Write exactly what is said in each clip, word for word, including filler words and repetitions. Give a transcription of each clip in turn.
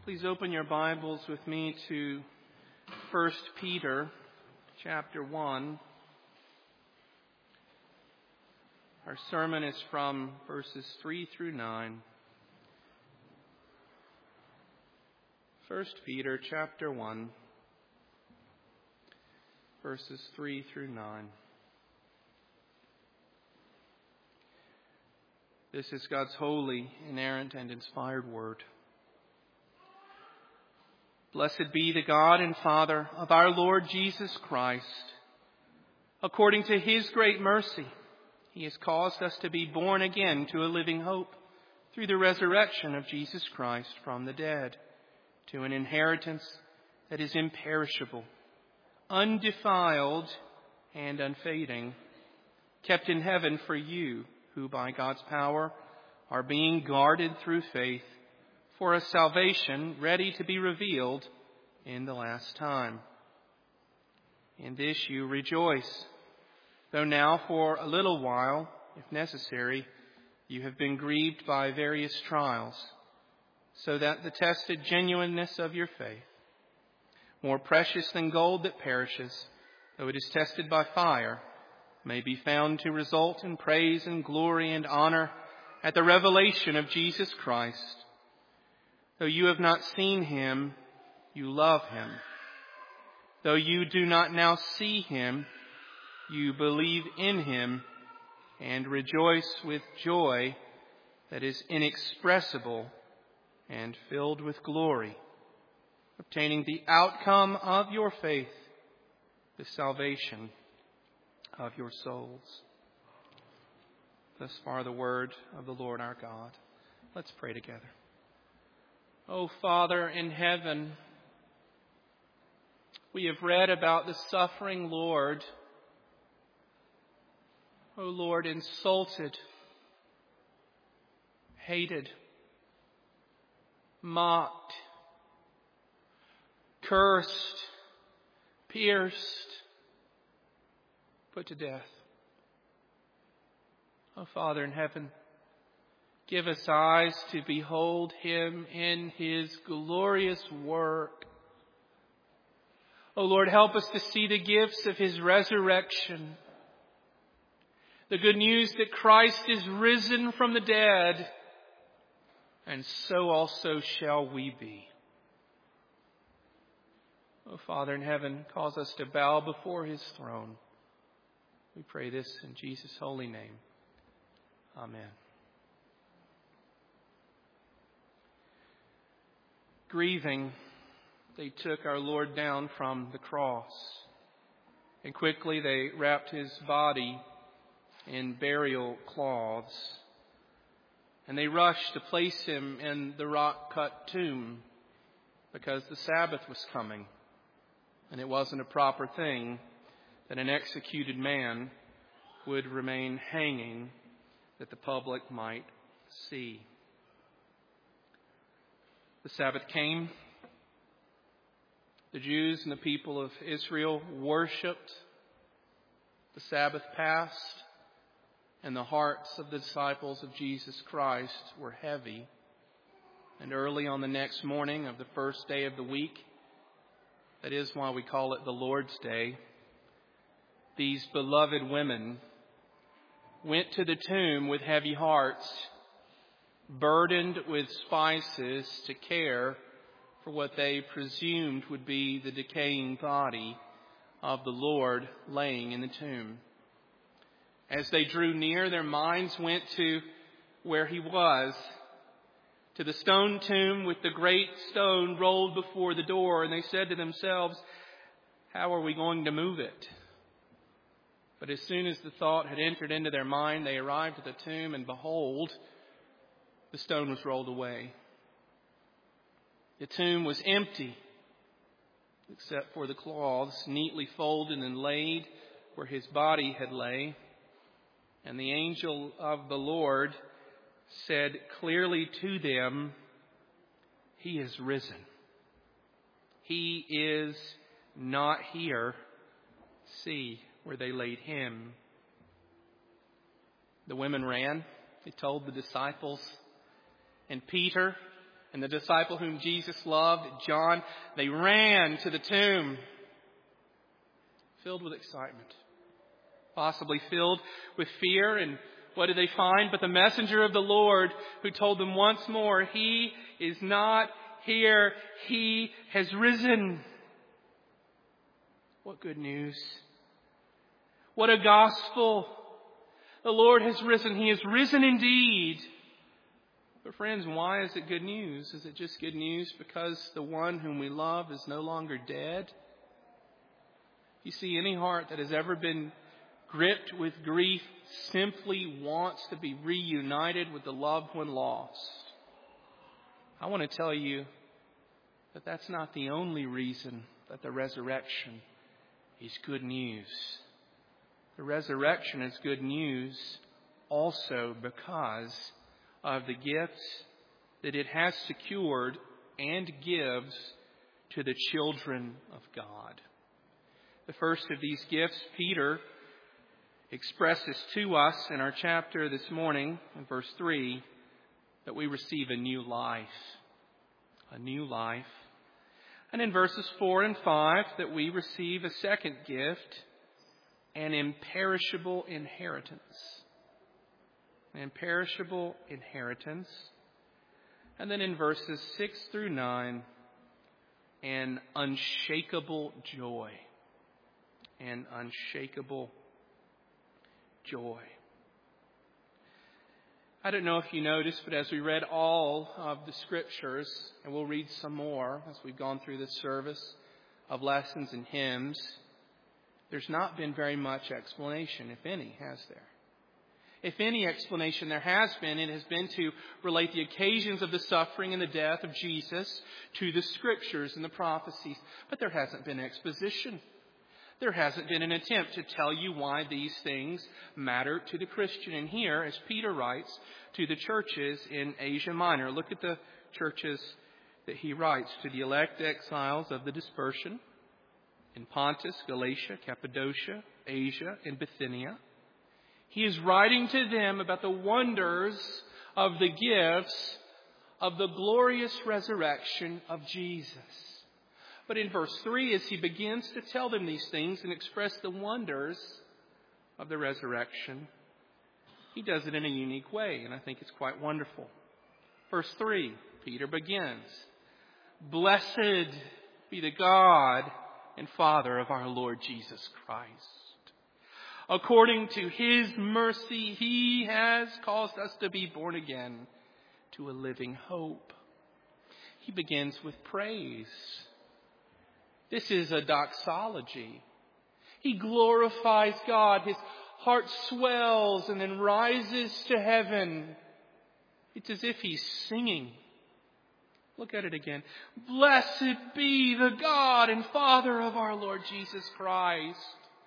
Please open your Bibles with me to First Peter chapter one. Our sermon is from verses three through nine. First Peter chapter one, verses three through nine. This is God's holy, inerrant, and inspired word. Blessed be the God and Father of our Lord Jesus Christ. According to his great mercy, he has caused us to be born again to a living hope through the resurrection of Jesus Christ from the dead, to an inheritance that is imperishable, undefiled, and unfading, kept in heaven for you, who by God's power are being guarded through faith for a salvation ready to be revealed in the last time. In this you rejoice, though now for a little while, if necessary, you have been grieved by various trials, so that the tested genuineness of your faith, more precious than gold that perishes, though it is tested by fire, may be found to result in praise and glory and honor at the revelation of Jesus Christ. Though you have not seen him, you love him. Though you do not now see him, you believe in him and rejoice with joy that is inexpressible and filled with glory, obtaining the outcome of your faith, the salvation of your souls. Thus far the word of the Lord our God. Let's pray together. O Father in heaven, we have read about the suffering Lord, O Lord, insulted, hated, mocked, cursed, pierced, put to death. O Father in heaven, give us eyes to behold him in his glorious work. O Lord, help us to see the gifts of his resurrection. The good news that Christ is risen from the dead, and so also shall we be. O Father in heaven, cause us to bow before his throne. We pray this in Jesus' holy name. Amen. Grieving, they took our Lord down from the cross, and quickly they wrapped his body in burial cloths, and they rushed to place him in the rock-cut tomb because the Sabbath was coming, and it wasn't a proper thing that an executed man would remain hanging that the public might see. The Sabbath came. The Jews and the people of Israel worshipped. The Sabbath passed, and the hearts of the disciples of Jesus Christ were heavy. And early on the next morning of the first day of the week, that is why we call it the Lord's Day, these beloved women went to the tomb with heavy hearts, burdened with spices to care for what they presumed would be the decaying body of the Lord laying in the tomb. As they drew near, their minds went to where he was, to the stone tomb with the great stone rolled before the door, and they said to themselves, "How are we going to move it?" But as soon as the thought had entered into their mind, they arrived at the tomb, and behold, the stone was rolled away. The tomb was empty, except for the cloths neatly folded and laid where his body had lay. And the angel of the Lord said clearly to them, "He is risen. He is not here. See where they laid him." The women ran. They told the disciples. And Peter and the disciple whom Jesus loved, John, they ran to the tomb, filled with excitement, possibly filled with fear. And what did they find? But the messenger of the Lord, who told them once more, He is not here. He has risen. What good news. What a gospel. The Lord has risen. He has risen indeed. But friends, why is it good news? Is it just good news because the one whom we love is no longer dead? You see, any heart that has ever been gripped with grief simply wants to be reunited with the loved one lost. I want to tell you that that's not the only reason that the resurrection is good news. The resurrection is good news also because of the gifts that it has secured and gives to the children of God. The first of these gifts, Peter expresses to us in our chapter this morning, in verse three, that we receive a new life. A new life. And in verses four and five, that we receive a second gift, an imperishable inheritance. An imperishable inheritance. And then in verses six through nine, an unshakable joy. An unshakable joy. I don't know if you noticed, but as we read all of the scriptures, and we'll read some more as we've gone through this service of lessons and hymns, there's not been very much explanation, if any, has there? If any explanation there has been, it has been to relate the occasions of the suffering and the death of Jesus to the scriptures and the prophecies. But there hasn't been exposition. There hasn't been an attempt to tell you why these things matter to the Christian. And here, as Peter writes to the churches in Asia Minor, look at the churches that he writes to the elect exiles of the dispersion in Pontus, Galatia, Cappadocia, Asia, and Bithynia. He is writing to them about the wonders of the gifts of the glorious resurrection of Jesus. But in verse three, as he begins to tell them these things and express the wonders of the resurrection, he does it in a unique way, and I think it's quite wonderful. Verse three, Peter begins, "Blessed be the God and Father of our Lord Jesus Christ. According to His mercy, He has caused us to be born again to a living hope." He begins with praise. This is a doxology. He glorifies God. His heart swells and then rises to heaven. It's as if he's singing. Look at it again. "Blessed be the God and Father of our Lord Jesus Christ."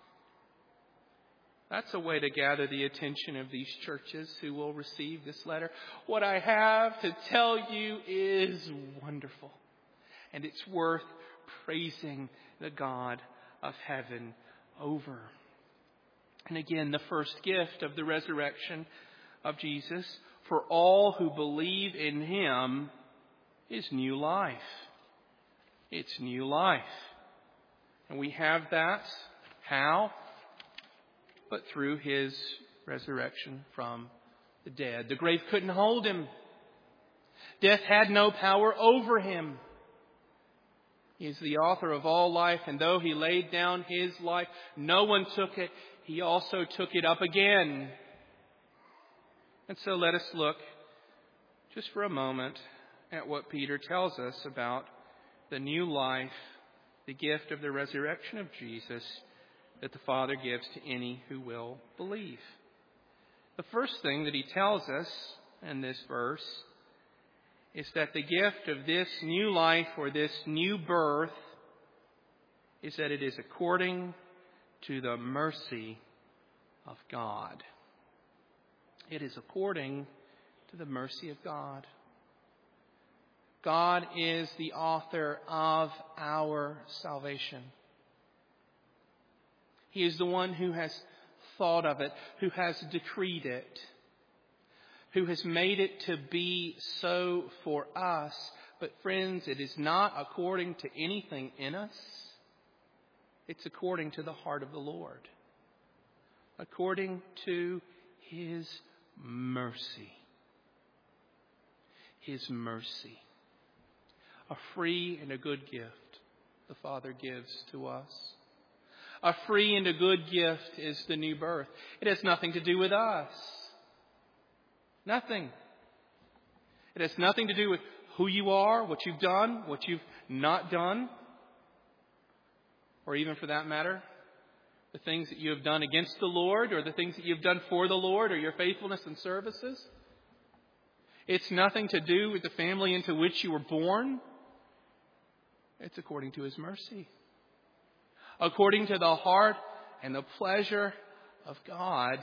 That's a way to gather the attention of these churches who will receive this letter. What I have to tell you is wonderful. And it's worth praising the God of heaven over. And again, the first gift of the resurrection of Jesus for all who believe in Him is new life. It's new life. And we have that. How? But through His resurrection from the dead. The grave couldn't hold Him. Death had no power over Him. He is the author of all life, and though He laid down His life, no one took it. He also took it up again. And so let us look just for a moment at what Peter tells us about the new life, the gift of the resurrection of Jesus that the Father gives to any who will believe. The first thing that he tells us in this verse is that the gift of this new life or this new birth is that it is according to the mercy of God. It is according to the mercy of God. God is the author of our salvation. He is the one who has thought of it, who has decreed it, who has made it to be so for us But friends, it is not according to anything in us. It's according to the heart of the Lord. According to His mercy. His mercy. A free and a good gift the Father gives to us. A free and a good gift is the new birth. It has nothing to do with us. Nothing. It has nothing to do with who you are, what you've done, what you've not done. Or even for that matter, the things that you have done against the Lord, or the things that you've done for the Lord, or your faithfulness and services. It's nothing to do with the family into which you were born. It's according to His mercy. According to the heart and the pleasure of God.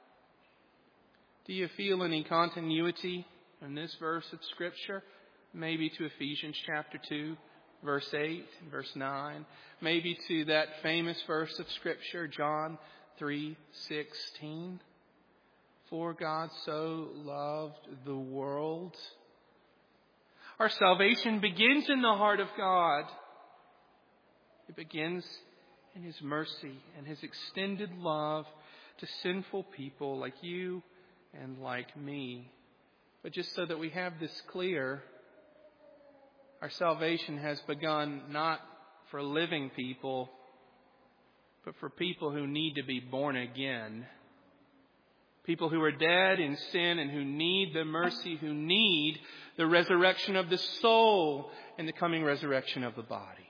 Do you feel any continuity in this verse of Scripture? Maybe to Ephesians chapter two. Verse eight and verse nine. Maybe to that famous verse of Scripture, John three sixteen. For God so loved the world. Our salvation begins in the heart of God. It begins in His mercy and His extended love to sinful people like you and like me. But just so that we have this clear, our salvation has begun not for living people, but for people who need to be born again. People who are dead in sin and who need the mercy, who need the resurrection of the soul and the coming resurrection of the body.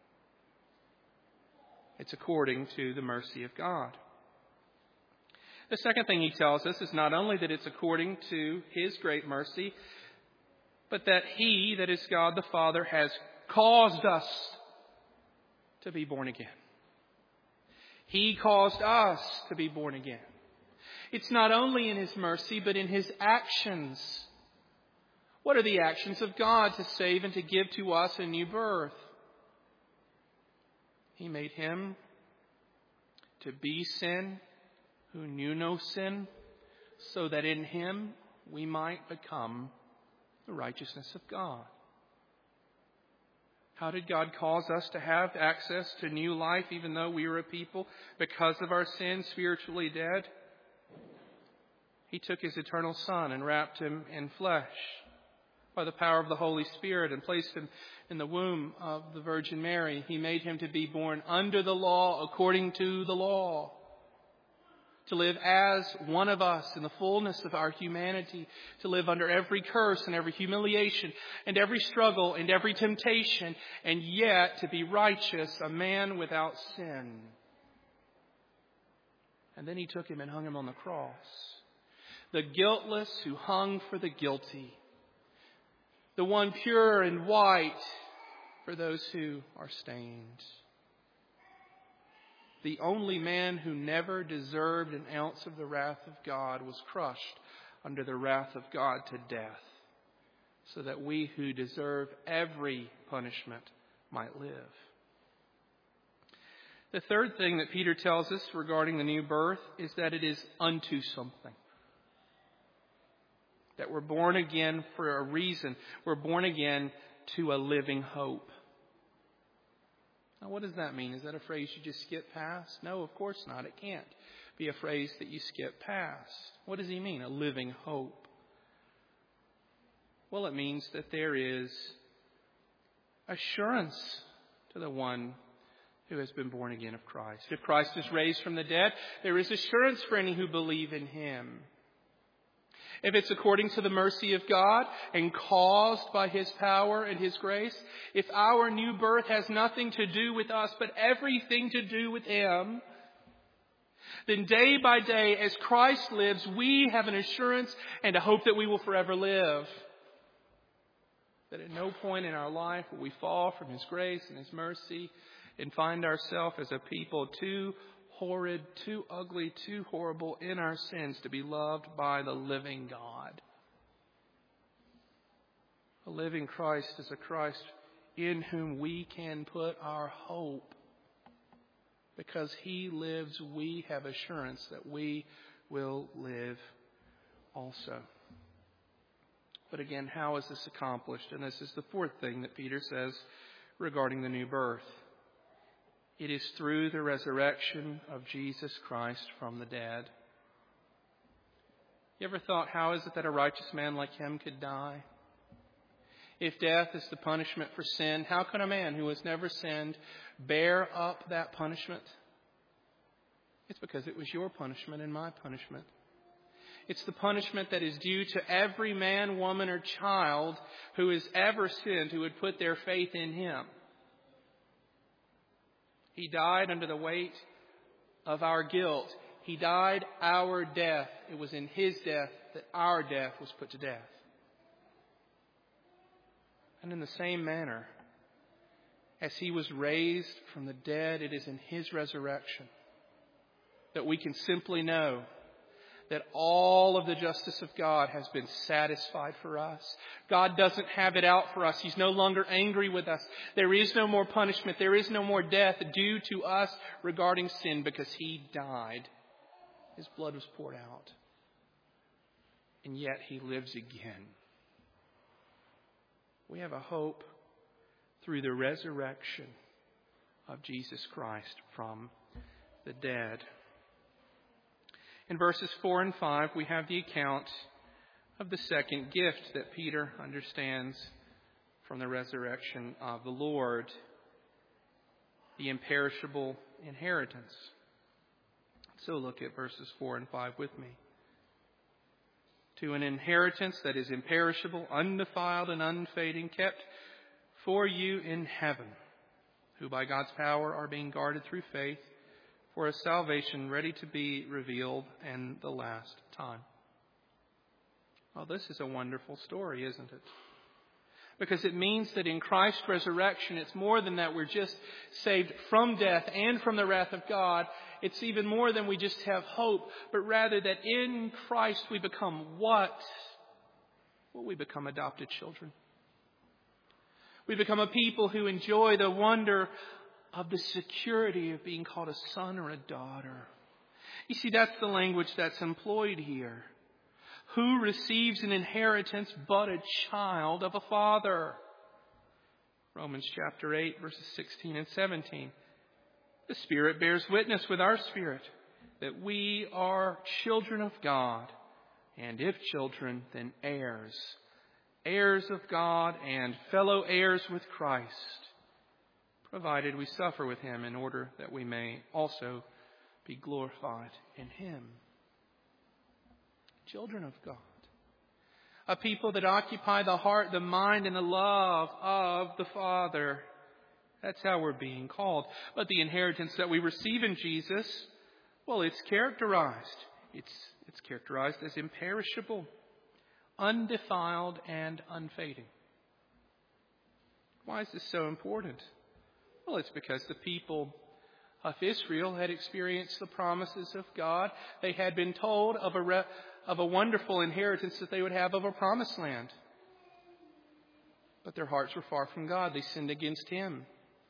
It's according to the mercy of God. The second thing He tells us is not only that it's according to His great mercy, but that He, that is God the Father, has caused us to be born again. He caused us to be born again. It's not only in His mercy, but in His actions. What are the actions of God to save and to give to us a new birth? He made Him to be sin who knew no sin, so that in Him we might become the righteousness of God. How did God cause us to have access to new life, even though we were a people, because of our sins, spiritually dead? He took His eternal Son and wrapped Him in flesh by the power of the Holy Spirit and placed Him in the womb of the Virgin Mary. He made Him to be born under the law, according to the law. To live as one of us in the fullness of our humanity. To live under every curse and every humiliation and every struggle and every temptation. And yet to be righteous, a man without sin. And then He took Him and hung Him on the cross. The guiltless who hung for the guilty. The one pure and white for those who are stained. The only man who never deserved an ounce of the wrath of God was crushed under the wrath of God to death, so that we who deserve every punishment might live. The third thing that Peter tells us regarding the new birth is that it is unto something. That we're born again for a reason. We're born again to a living hope. Now, what does that mean? Is that a phrase you just skip past? No, of course not. It can't be a phrase that you skip past. What does he mean, a living hope? Well, it means that there is assurance to the one who has been born again of Christ. If Christ is raised from the dead, there is assurance for any who believe in Him. If it's according to the mercy of God and caused by His power and His grace, if our new birth has nothing to do with us but everything to do with Him, then day by day as Christ lives, we have an assurance and a hope that we will forever live. That at no point in our life will we fall from His grace and His mercy and find ourselves as a people too horrid, too ugly, too horrible in our sins to be loved by the living God. A living Christ is a Christ in whom we can put our hope. Because He lives, we have assurance that we will live also. But again, how is this accomplished? And this is the fourth thing that Peter says regarding the new birth. It is through the resurrection of Jesus Christ from the dead. You ever thought, how is it that a righteous man like him could die? If death is the punishment for sin, how can a man who has never sinned bear up that punishment? It's because it was your punishment and my punishment. It's the punishment that is due to every man, woman, or child who has ever sinned, who would put their faith in Him. He died under the weight of our guilt. He died our death. It was in His death that our death was put to death. And in the same manner, as He was raised from the dead, it is in His resurrection that we can simply know that all of the justice of God has been satisfied for us. God doesn't have it out for us. He's no longer angry with us. There is no more punishment. There is no more death due to us regarding sin because He died. His blood was poured out. And yet He lives again. We have a hope through the resurrection of Jesus Christ from the dead. In verses four and five, we have the account of the second gift that Peter understands from the resurrection of the Lord, the imperishable inheritance. So look at verses four and five with me. To an inheritance that is imperishable, undefiled, and unfading, kept for you in heaven, who by God's power are being guarded through faith, for a salvation ready to be revealed in the last time. Well, this is a wonderful story, isn't it? Because it means that in Christ's resurrection, it's more than that we're just saved from death and from the wrath of God. It's even more than we just have hope, but rather that in Christ we become what? Well, we become adopted children. We become a people who enjoy the wonder of the security of being called a son or a daughter. You see, that's the language that's employed here. Who receives an inheritance but a child of a father? Romans chapter eight, verses sixteen and seventeen. The Spirit bears witness with our spirit that we are children of God, and if children, then heirs. Heirs of God and fellow heirs with Christ, provided we suffer with Him in order that we may also be glorified in Him. Children of God. A people that occupy the heart, the mind, and the love of the Father. That's how we're being called. But the inheritance that we receive in Jesus, well, it's characterized. It's, it's characterized as imperishable, undefiled, and unfading. Why is this so important? Well, it's because the people of Israel had experienced the promises of God. They had been told of a, re- of a wonderful inheritance that they would have of a promised land. But their hearts were far from God. They sinned against Him.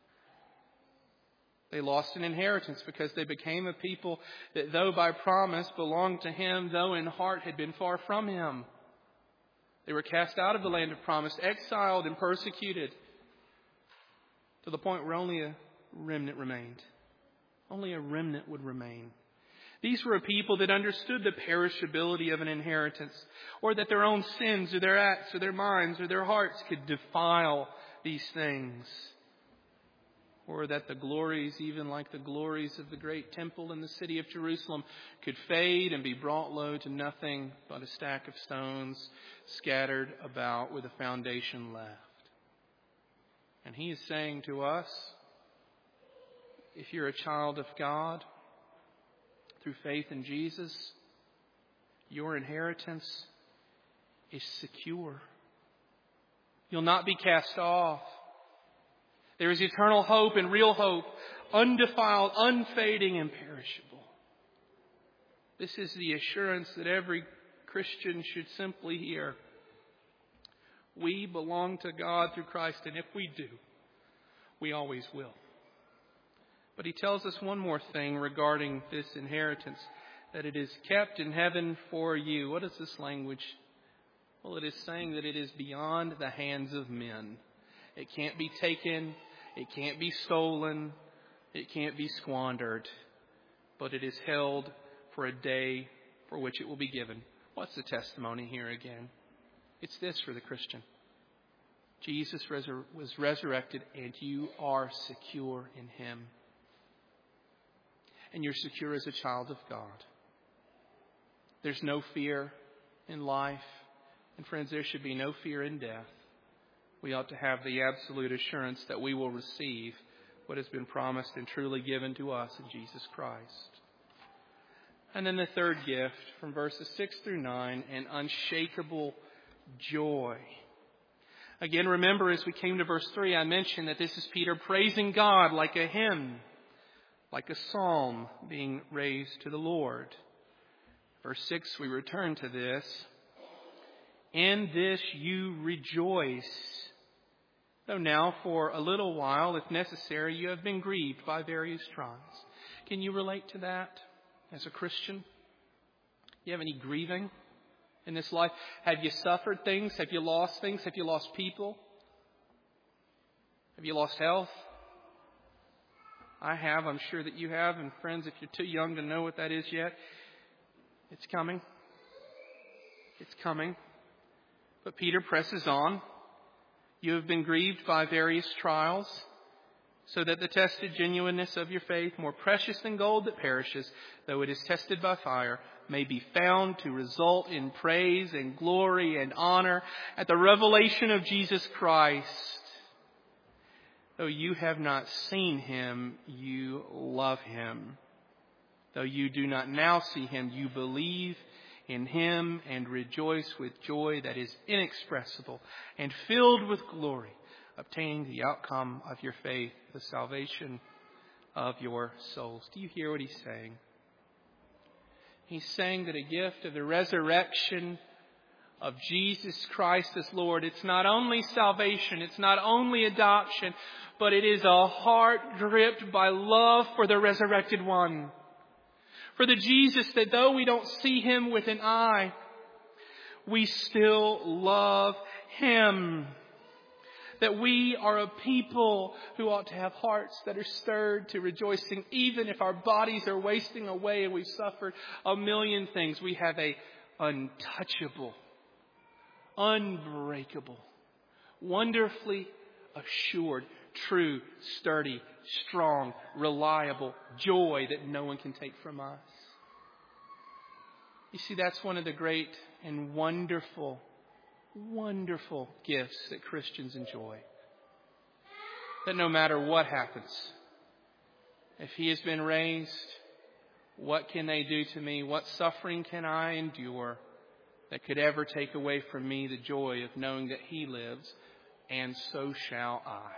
They lost an inheritance because they became a people that, though by promise belonged to Him, though in heart had been far from Him. They were cast out of the land of promise, exiled and persecuted, to the point where only a remnant remained. Only a remnant would remain. These were a people that understood the perishability of an inheritance, or that their own sins or their acts or their minds or their hearts could defile these things. Or that the glories, even like the glories of the great temple in the city of Jerusalem, could fade and be brought low to nothing but a stack of stones scattered about with a foundation left. And He is saying to us, if you're a child of God, through faith in Jesus, your inheritance is secure. You'll not be cast off. There is eternal hope and real hope, undefiled, unfading, imperishable. This is the assurance that every Christian should simply hear. We belong to God through Christ, and if we do, we always will. But He tells us one more thing regarding this inheritance, that it is kept in heaven for you. What is this language Well, it is saying that it is beyond the hands of men. It can't be taken. It can't be stolen. It can't be squandered. But it is held for a day for which it will be given. What's the testimony here again? It's this for the Christian. Jesus resur- was resurrected and you are secure in Him. And you're secure as a child of God. There's no fear in life. And friends, there should be no fear in death. We ought to have the absolute assurance that we will receive what has been promised and truly given to us in Jesus Christ. And then the third gift from verses six through nine, an unshakable joy. Again, remember as we came to verse three, I mentioned that this is Peter praising God like a hymn, like a psalm being raised to the Lord. Verse six, we return to this. In this you rejoice. Though now for a little while, if necessary, you have been grieved by various trials. Can you relate to that as a Christian? Do you have any grieving in this life? Have you suffered things? Have you lost things? Have you lost people? Have you lost health? I have. I'm sure that you have. And friends, if you're too young to know what that is yet, it's coming. It's coming. But Peter presses on. You have been grieved by various trials, so that the tested genuineness of your faith, more precious than gold that perishes, though it is tested by fire, may be found to result in praise and glory and honor at the revelation of Jesus Christ. Though you have not seen Him, you love Him. Though you do not now see Him, you believe in Him and rejoice with joy that is inexpressible and filled with glory, obtaining the outcome of your faith, the salvation of your souls. Do you hear what he's saying? He's saying that a gift of the resurrection of Jesus Christ as Lord, it's not only salvation, it's not only adoption, but it is a heart gripped by love for the resurrected one. For the Jesus that though we don't see Him with an eye, we still love Him. That we are a people who ought to have hearts that are stirred to rejoicing, even if our bodies are wasting away and we've suffered a million things. We have a untouchable, unbreakable, wonderfully assured, true, sturdy, strong, reliable joy that no one can take from us. You see, that's one of the great and wonderful, wonderful gifts that Christians enjoy. That no matter what happens, if He has been raised, what can they do to me? What suffering can I endure that could ever take away from me the joy of knowing that He lives, and so shall I.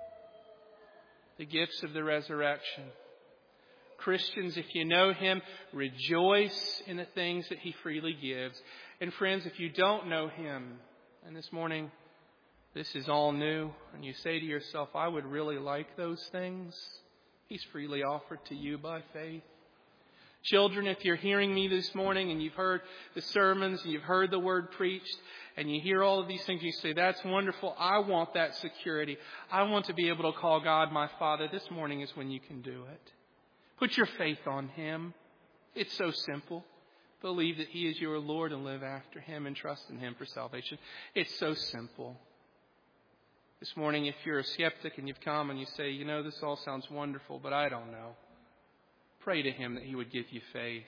The gifts of the resurrection. Christians, if you know Him, rejoice in the things that He freely gives. And friends, if you don't know Him, and this morning this is all new, and you say to yourself, I would really like those things, He's freely offered to you by faith. Children, if you're hearing me this morning and you've heard the sermons and you've heard the word preached and you hear all of these things, you say, that's wonderful. I want that security. I want to be able to call God my Father. This morning is when you can do it. Put your faith on Him. It's so simple. Believe that He is your Lord and live after Him and trust in Him for salvation. It's so simple. This morning, if you're a skeptic and you've come and you say, you know, this all sounds wonderful, but I don't know. Pray to Him that He would give you faith.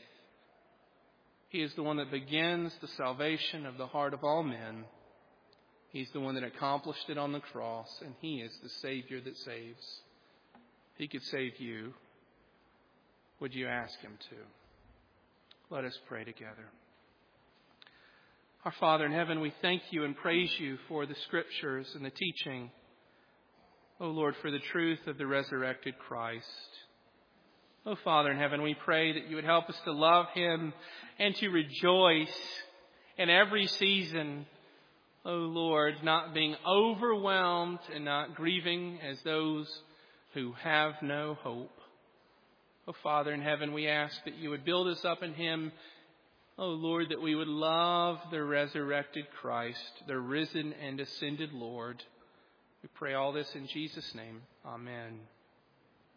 He is the one that begins the salvation of the heart of all men. He's the one that accomplished it on the cross, and He is the Savior that saves. If He could save you, would you ask Him to? Let us pray together. Our Father in heaven, we thank You and praise You for the Scriptures and the teaching. O Lord, for the truth of the resurrected Christ. Oh, Father in heaven, we pray that You would help us to love Him and to rejoice in every season. Oh, Lord, not being overwhelmed and not grieving as those who have no hope. Oh, Father in heaven, we ask that You would build us up in Him Oh Lord, that we would love the resurrected Christ, the risen and ascended Lord. We pray all this in Jesus' name. Amen.